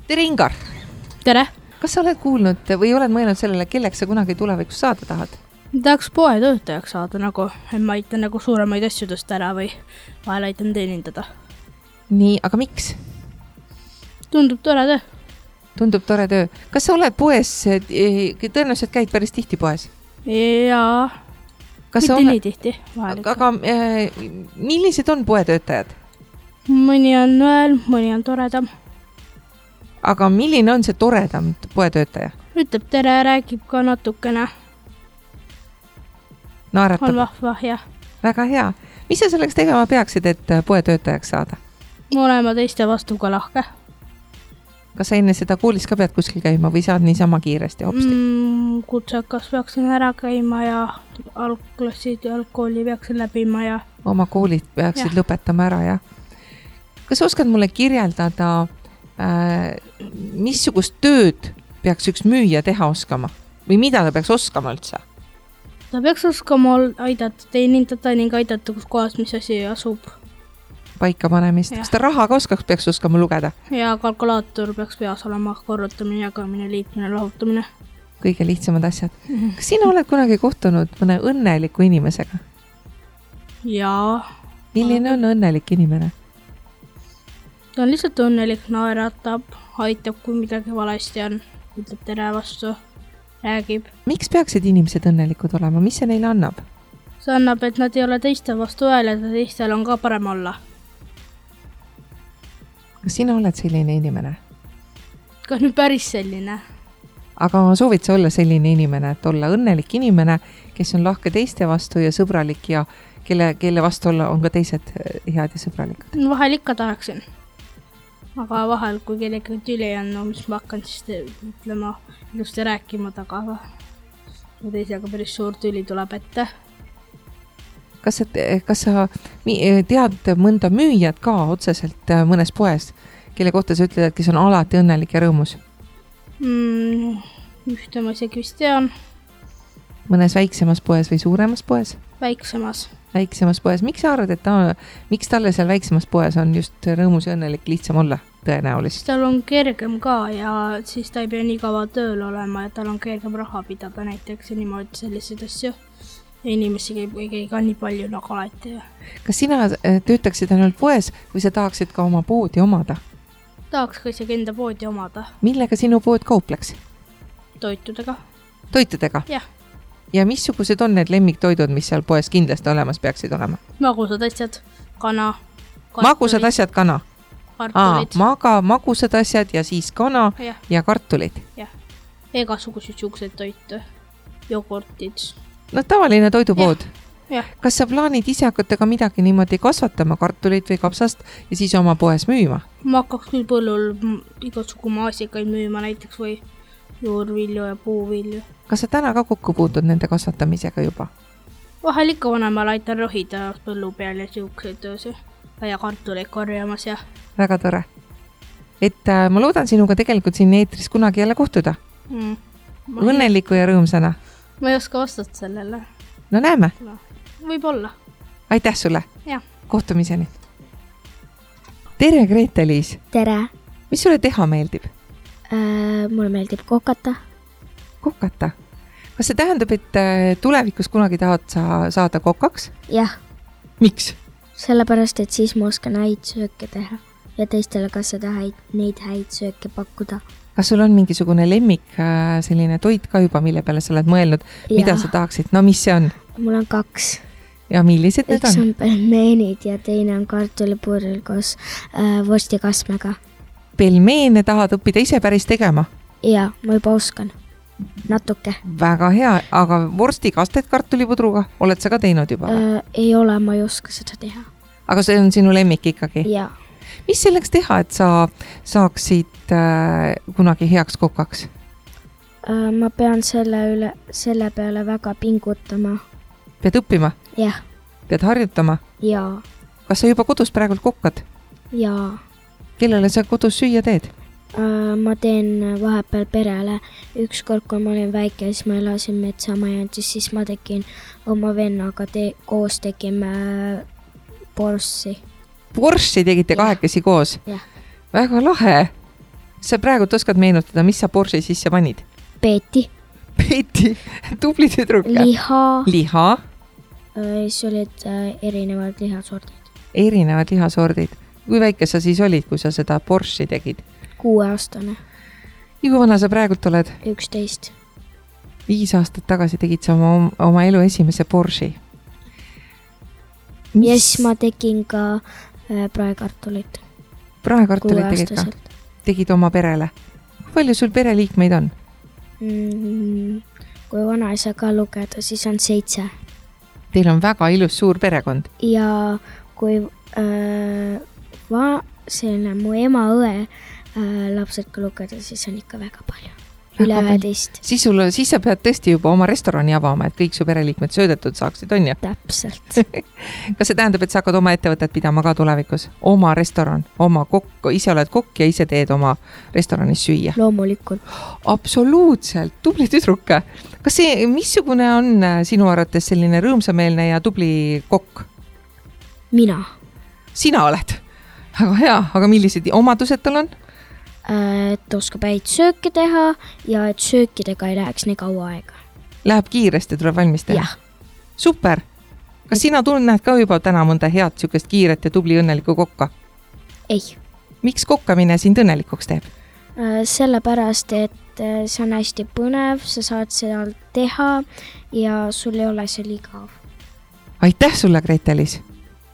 Tere, Ingar! Tere! Kas sa oled kuulnud või oled mõelnud sellele, kelleks sa kunagi tulevikus saada tahad? Tahaks poetöötajaks saada, et ma aitan suuremaid asju tõsta ära või vahel aitan teenindada. Nii, aga miks? Tundub tore töö. Tundub tore töö. Kas sa oled poes, tõenäoliselt käid päris tihti poes? Jaa, mitte nii tihti. Aga millised on poetöötajad? Mõni on veel, mõni on toredam. Aga milline on see toredam poetöötaja? Ütleb tere, räägib ka natukene. Naeratab? On vahva, jah. Väga hea. Mis sa selleks tegema peaksid, et poetöötajaks saada? Olema teiste vastu ka lahke. Kas sa enne seda koolis ka pead kuskil käima või saad niisama kiiresti hopsti? Kutsekas peaksin ära käima ja algklassid ja algkooli peaksin läbima ja... Oma koolid peaksid lõpetama ära, jah. Kas sa oskad mulle kirjeldada, missugust tööd peaks üks müüja teha oskama? Või mida ta peaks oskama üldse? Ta peaks oskama aidata teenindada ning aidata, kus kohas mis asi asub. Paika panemist. Kas ta raha ka peaks oskama lugeda? Ja kalkulaator peaks peas olema korrutamine, jagamine, liitmine, lahutamine. Kõige lihtsamad asjad. Kas sina oled kunagi kohtunud mõne õnneliku inimesega? Jaa. Milline on õnnelik inimene? Ta on lihtsalt õnnelik, naeratab, aitab, kui midagi valesti on, ütleb tere vastu, räägib. Miks peaksid inimesed õnnelikud olema? Mis see neile annab? See annab, et nad ei ole teiste vastu öelnud ja teistel on ka parem olla. Kas sina oled selline inimene? Kas nüüd päris selline? Aga soovid sa olla selline inimene, et olla õnnelik inimene, kes on lahke teiste vastu ja sõbralik ja kelle vastu olla on ka teised head ja sõbralikud? Vahel ikka tahaksin. Aga vahel, kui kellega tüli on, mis ma hakkan siis ütlema, ilusti rääkima taga. Ja teisega päris suur tüli tuleb ette. Kas sa tead mõnda müüjad ka otseselt mõnes poes, kelle kohta sa ütled, kes on alati õnnelik ja rõõmus? Ühte ma isegi vist tean. Mõnes väiksemas poes või suuremas poes? Väiksemas poes. Miks sa arvad, et miks talle seal väiksemas poes on just rõõmus ja õnnelik lihtsam olla tõenäoliselt? Tal on kergem ka ja siis ta ei pea nii kaua tööl olema ja tal on kergem raha pidada näiteks ja niimoodi selliseid asju. Ja inimesi ei ka nii palju nagu alati. Kas sina töötaksid ainult poes või sa tahaksid ka oma poodi omada? Tahaks ka isegi enda poodi omada. Millega sinu pood kaupleks? Toitudega. Toitudega? Jah. Ja missugused on need lemmiktoidud, mis seal poes kindlasti olemas peaksid olema? Magusad asjad, kana. Magusad asjad, kana? Kartulid. Magusad asjad ja siis kana ja kartulid. Jah. Egasugused siuksed toitu. Jogurtid. No tavaline toidupood. Ja. Kas sa plaanid ise hakata ka midagi niimoodi kasvatama kartulit või kapsast ja siis oma poes müüma? Ma hakkaks küll põllul igasugu maasikaid müüma näiteks või juurvilju ja puuvilju. Kas sa täna ka kokku puutud nende kasvatamisega juba? Vahel ikka vanemal aitan rohida põllu peal ja siukseid töösi ja kartuleid korjamas ja... Väga tore. Et ma loodan sinuga tegelikult siin eetris kunagi jälle kohtuda. Õnneliku ja rõõmsana. Ma ei oska vastata sellele. No näeme. Võib-olla. Aitäh sulle. Ja. Kohtumiseni. Tere, Grete-Liis. Tere. Mis sulle teha meeldib? Mulle meeldib kokata. Kokata? Kas see tähendab, et tulevikus kunagi tahad saada kokaks? Jah. Miks? Sellepärast, et siis ma oskan häid sööke teha ja teistele ka seda neid häid sööke pakkuda. Kas sul on mingisugune lemmik selline toit ka juba, mille peale sa oled mõelnud? Mida sa tahaksid? No mis see on? Mul on 2. Ja millised need on? Üks on pelmeenid ja teine on kartulipurrel koos vorstikasmega. Pelmeene tahad õppida ise päris tegema? Ja, ma juba oskan. Natuke. Väga hea, aga vorstikastet kartulipudruga oled sa ka teinud juba? Ei ole, ma ei oska seda teha. Aga see on sinu lemmik ikkagi? Ja. Mis selleks teha, et sa saaksid kunagi heaks kokaks? Ma pean selle peale väga pingutama. Pead õppima? Jah. Pead harjutama? Jaa. Kas sa juba kodus praegult kokkad? Jaa. Kellele sa kodus süüa teed? Ma teen vahepeal perele. Ükskord, kui ma olin väike, siis ma elasin Metsamajandis, siis ma tegin oma vennaga koos tegime borssi. Borssi tegite kahekesi koos? Jah. Väga lahe. sa praegu oskad meenutada, mis sa Porsche sisse panid? Peeti. Peeti, tubli tüdruk. Liha. Siis olid erinevad lihasordid. Erinevad lihasordid. Kui väike sa siis olid, kui sa seda Porsche tegid? 6-aastane. Ja kui vana sa praegult oled? 11. 5 aastat tagasi tegid sa oma elu esimese Porsche. Ja siis ma tegin ka praekartulit. Praekartulit tegid ka? Tegid oma perele. Kui palju sul pereliikmeid on? Kui vanaisa ka lugeda, siis on 7. Teil on väga ilus suur perekond. Ja kui selline mu ema õe lapsed ka lugeda, siis on ikka väga palju. Üle 11. Siis sa pead tõesti juba oma restorani avama, et kõik su pereliikmed söödetud saaksid, on ju? Täpselt. Kas see tähendab, et sa hakkad oma ettevõtet pidama ka tulevikus? Oma restoran, oma kokk, ise oled kokk ja ise teed oma restoranis süüa? Loomulikult. Absoluutselt, tubli tüdruk. Kas missugune on sinu arvates selline rõõmsameelne ja tubli kokk? Mina. Sina oled? Väga hea, aga millised omadused tal on? Et oskab häid sööke teha ja et söökidega ei läheks nii kaua aega. Läheb kiiresti, tuleb valmis teha? Jah. Super! Kas sina tunned ka juba täna mõnda head sükest kiiret ja tubli õnnelikku kokka? Ei. Miks kokkamine sind õnnelikuks teeb? Sellepärast, et see on hästi põnev, sa saad seda teha ja sul ei ole see liigav. Aitäh sulle, Gretelis!